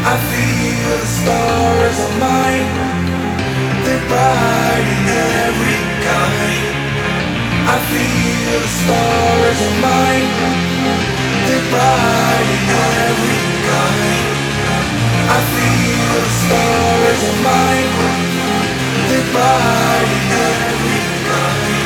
I feel the stars of mine. They're bright in every kind. I feel the stars of mine. They're bright in every kind. I feel the stars of mine. They're bright in every kind.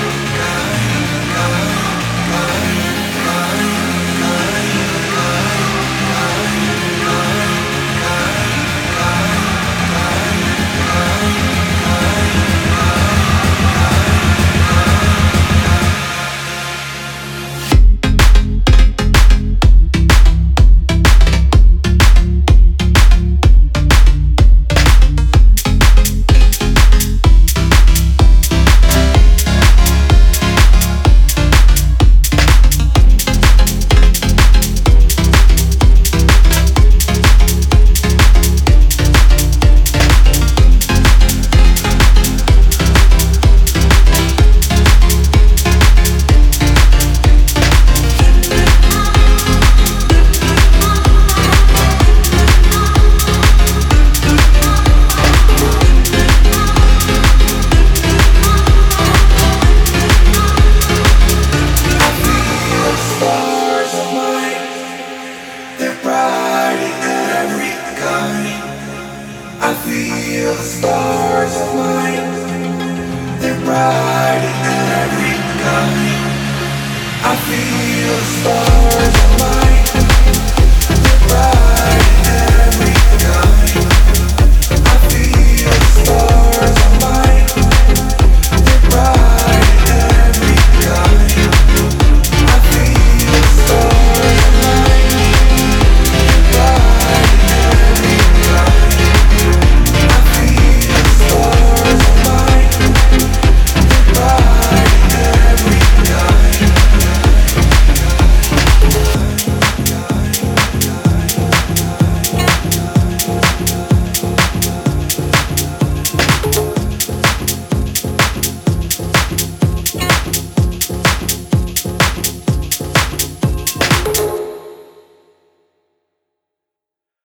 I feel the stars of mine. They're bright in every kind. I feel the stars.